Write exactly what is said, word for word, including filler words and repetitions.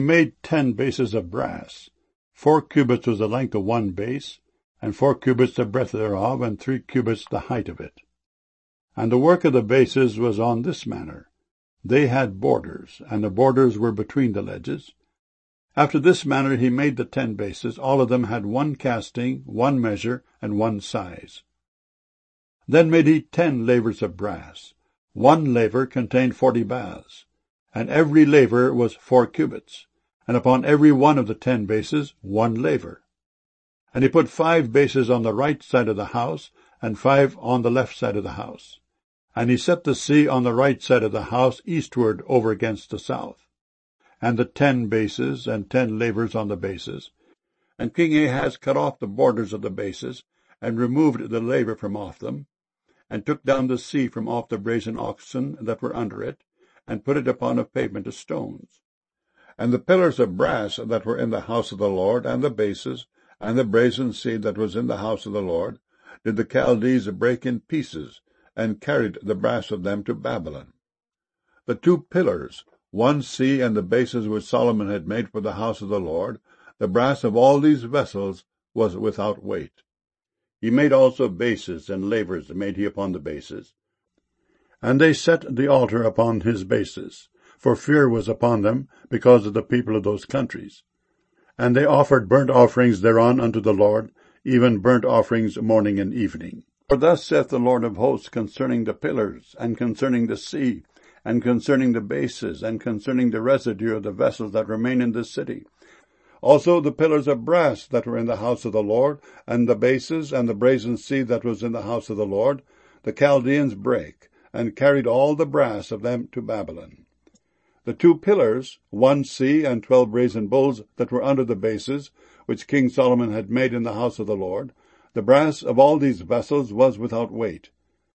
made ten bases of brass. Four cubits was the length of one base, and four cubits the breadth thereof, and three cubits the height of it. And the work of the bases was on this manner. They had borders, and the borders were between the ledges. After this manner he made the ten bases. All of them had one casting, one measure, and one size. Then made he ten lavers of brass. One laver contained forty baths, and every laver was four cubits, and upon every one of the ten bases one laver. And he put five bases on the right side of the house, and five on the left side of the house. And he set the sea on the right side of the house eastward over against the south. And the ten bases, and ten lavers on the bases. And King Ahaz cut off the borders of the bases, and removed the laver from off them, and took down the sea from off the brazen oxen that were under it, and put it upon a pavement of stones. And the pillars of brass that were in the house of the Lord, and the bases, and the brazen sea that was in the house of the Lord, did the Chaldees break in pieces, and carried the brass of them to Babylon. The two pillars, one sea and the bases which Solomon had made for the house of the Lord, the brass of all these vessels was without weight. He made also bases, and lavers made he upon the bases. And they set the altar upon his bases, for fear was upon them, because of the people of those countries. And they offered burnt offerings thereon unto the Lord, even burnt offerings morning and evening. For thus saith the Lord of hosts concerning the pillars, and concerning the sea, and concerning the bases, and concerning the residue of the vessels that remain in this city. Also the pillars of brass that were in the house of the Lord, and the bases, and the brazen sea that was in the house of the Lord, the Chaldeans brake, and carried all the brass of them to Babylon. The two pillars, one sea, and twelve brazen bulls that were under the bases, which King Solomon had made in the house of the Lord, the brass of all these vessels was without weight.